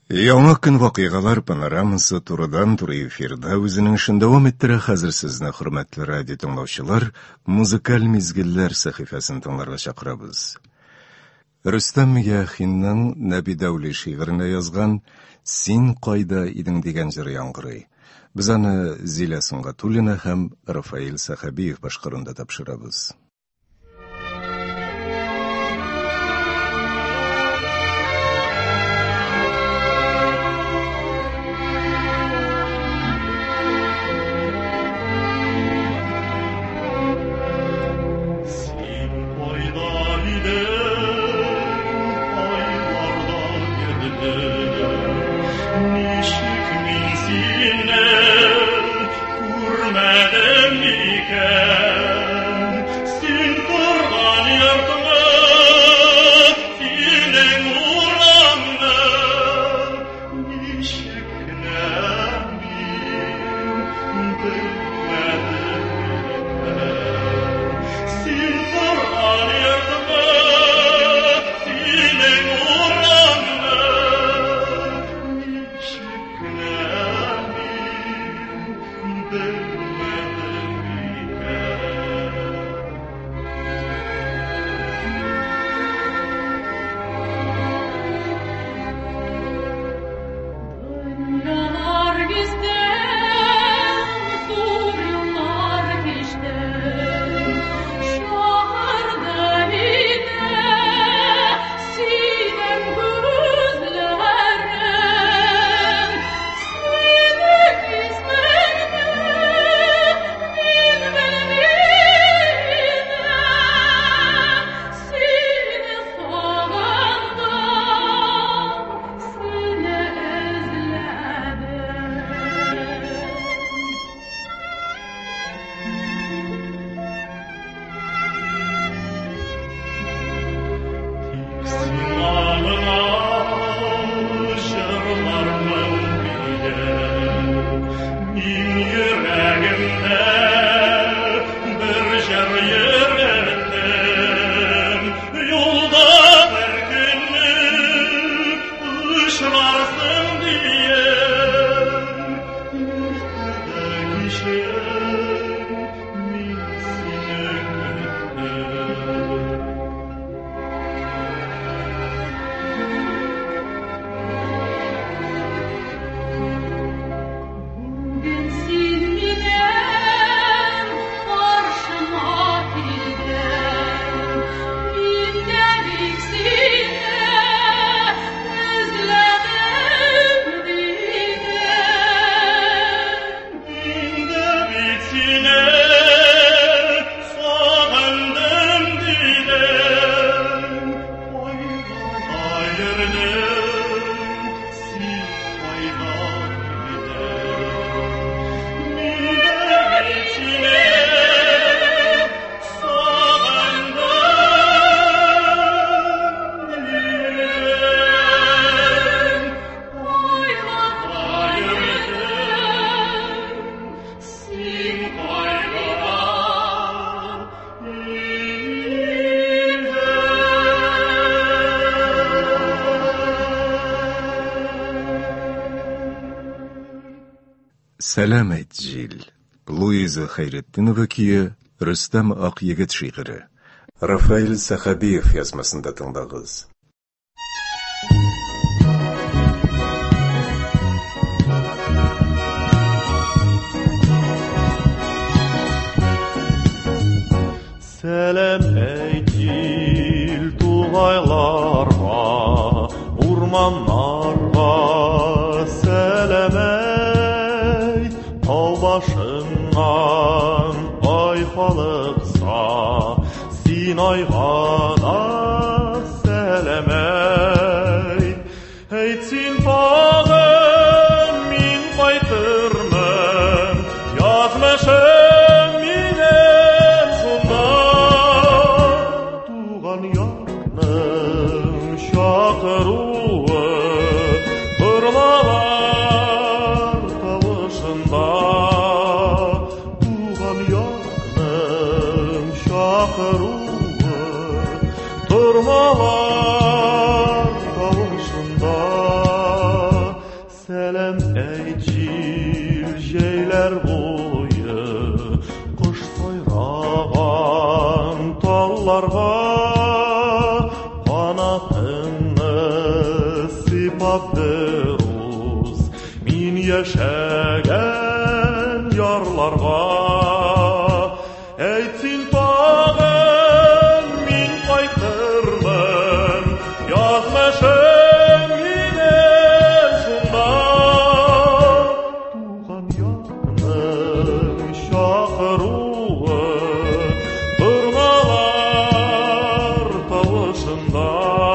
Яңа көн вакыйгалар панорамасы турыдан-туры эфирда үзенең эшен дәвам иттерә. Хәзер сезне, хөрмәтле радио тыңлаучылар, музыкаль мизгелләр сәхифәсен тыңларга чакырабыз. Рөстәм Мияхинның Нәби Дәүли шигыренә язган «Син кайда идең» дигән җыр яңгырый. Без аны Зилә Сунгатуллина һәм Рафаил Сахабиев башкарында тапшырабыз. Сәлам әйт җил. Луиза Хайретдинова көе, Рөстәм Ак егет шигыре. Рафаил Сахабиев язмасында тыңдагыз. Сәлам әйт җил тугайларга, урманнарга, сәлам тау башыннан ай халыкса, син айга да сәлам әйт. Әйт син тагын мин кайтырмын, язмышым минем шунда. Туган якның чакыруы, ырлар тавышында. Туган якның чакыруы, тормалар тавышында. Сәлем әйт җилҗәйләр буе, кош сайраган талларга, канатыңны сыйпап бер уз мин яшәгән ярларга. Әйт син тагын мин кайтырмын, язмышым минем шунда. Туган якның чакыруы, торналар тавышында.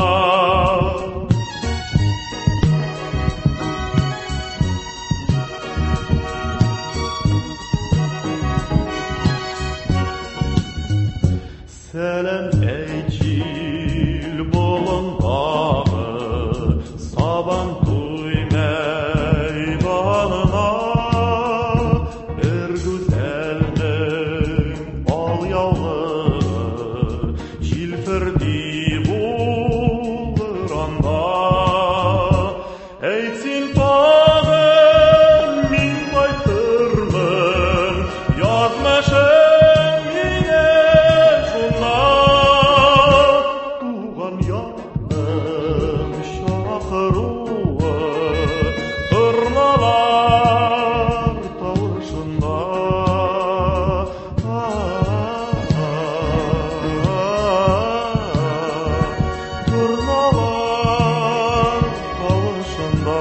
Сәлем әйт җил болындағы, сабан туй мәйданына, бер гүзәлнең алъяулыгы, җилферди булыр анда. Әйт син тагын мин кайтырмын, язмышым минем шунда. Туган якның чакыруы, торналар тавышында. Торналар тавышында.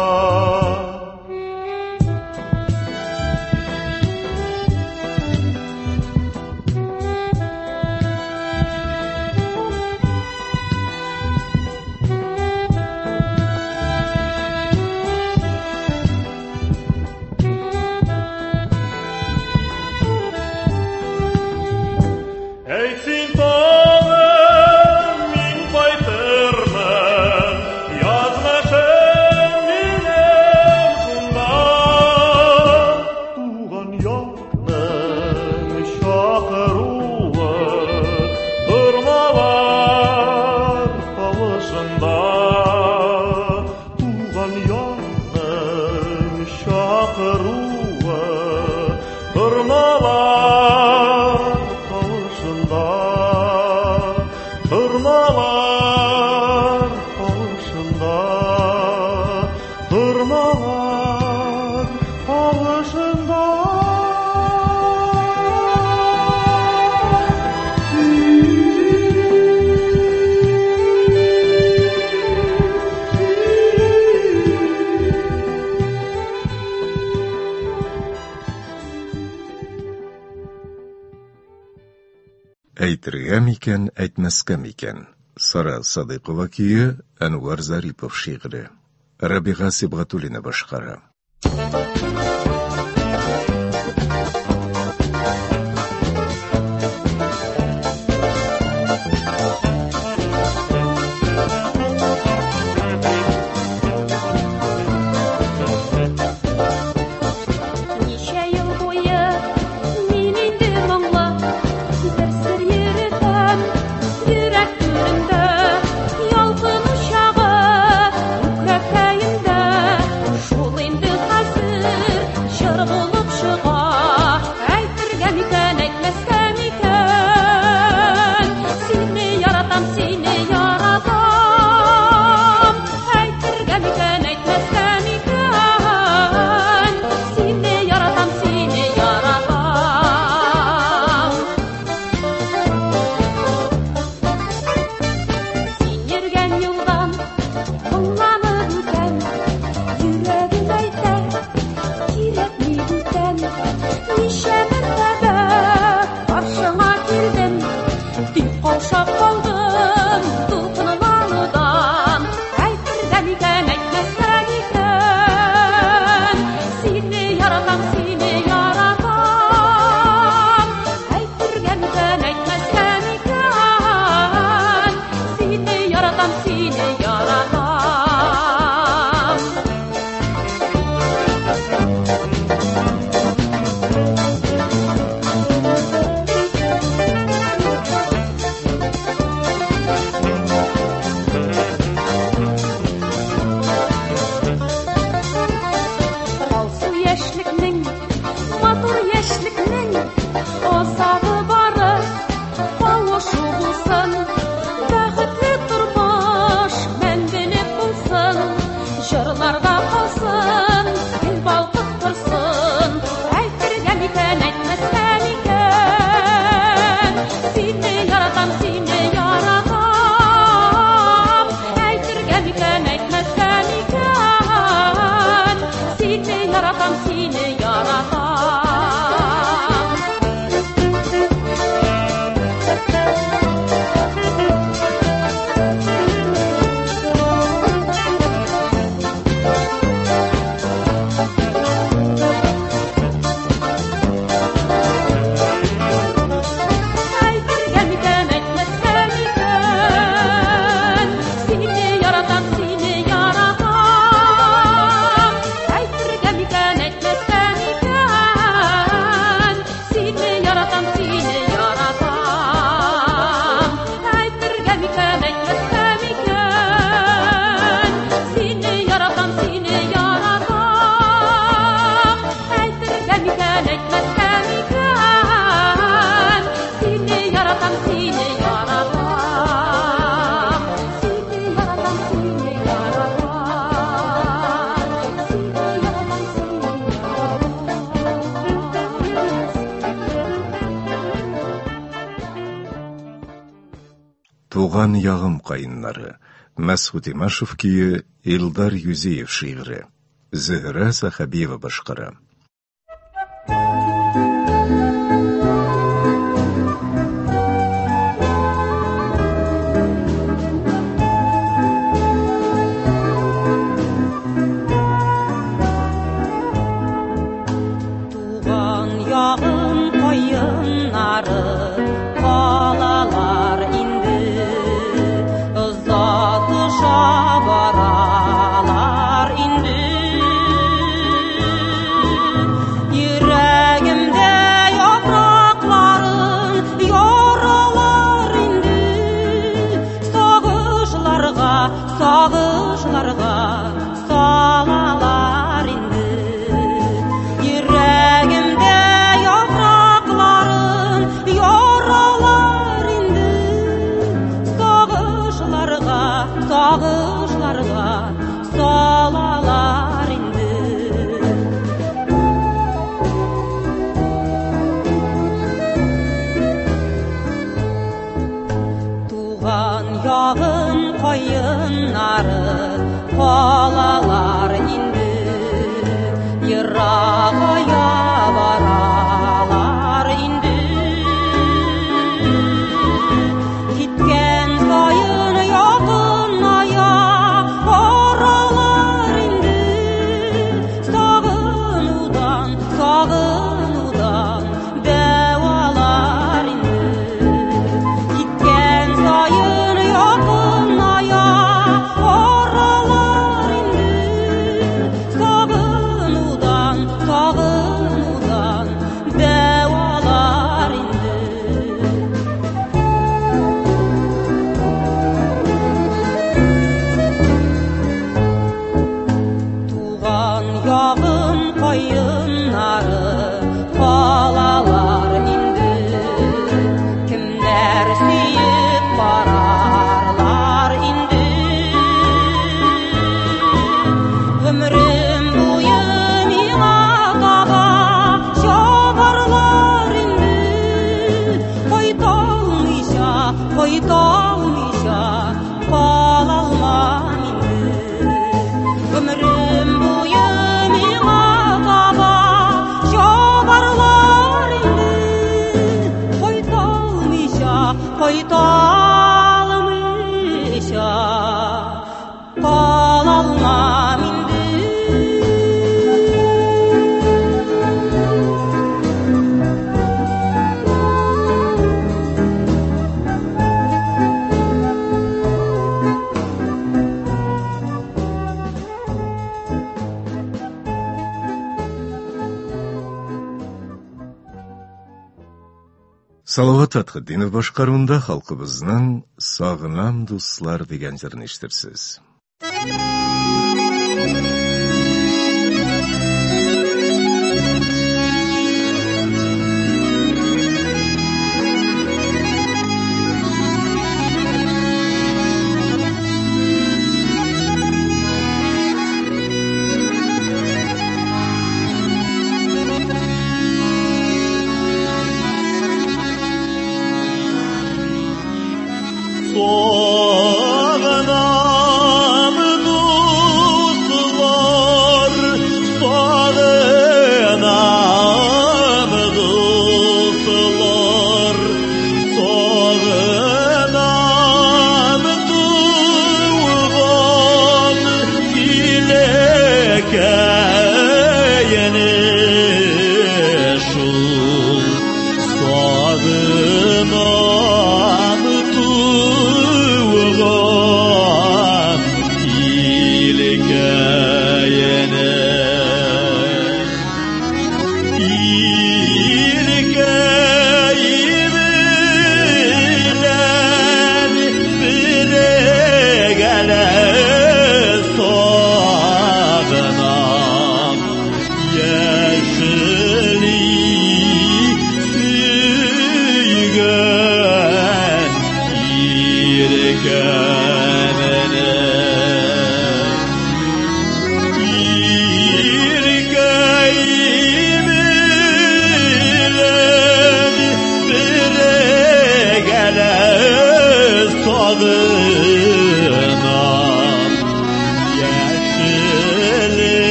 Әйт син тагын мин кайтырмын, язмышым минем шунда. Туган якның чакыруы, торналар тавышында. Туган якның чакыруы, торналар тавышында. Торналар тавышында. Торналар тавышында. Әйтергә микән, әйтмәскә микән? Сара Садыйкова көе, Әнвар Зарипов шигъре. Рабига Сибгатуллина башкара. Ничә ел буе мин инде моңлы, бер сер йөртәм йөрәк түрендә, ялкын учагы күкрәкәемдә. Шул инде хәзер җыр булып чыга, әйтергә микән? Жырларға қалсын, ел балқып тұрсын, әйтергән икән, әйтмәскән икән. Сине яратам, сине яратам, әйтергән икән, әйтмәскән икән. Сине яратам, сине яратам. Туған яғым қайынлары. Мәсғут Имашев күйі, Илдар Юзеев шиғыры. Зөһрә Сахабиева башқара. Туған яғым қайынлары, қалалар бaralar indi. Yüreğimde yaprakların yaralar indi. Sağışlarga, sağışlarga salalar indi. Yüreğimde yaprakların yaralar indi. Sağışlarga, sağışlarga salalar indi. Туған яғын қайынлары, қалалар indi. Йырағая баралар indi. Киткен сайын яқыная баралар indi. Сағынудан, сағынудан дәвалар indi. Киткен сайын яқыная баралар indi. Сағынудан, сағынудан дәвалар indi. Туған яғын қайынлары, қалалар indi. Кімдер сүйіп барарлар indi. Өмірім бойы миңа таба шабарлар indi. Қайталмайша, қайталмайша қала алмам indi. Өмірім бойы миңа таба шабарлар indi. Қайталмайша, қайталмайша қала алмам indi. Салават Атқыдинов башқаруында халқыбызның «Сағынам дуслар» деген жырын ештірсіз.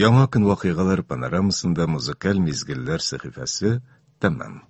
Яңа көн вакыйгалар панорамасында музыкаль мизгелләр сәхифәсе тәмам.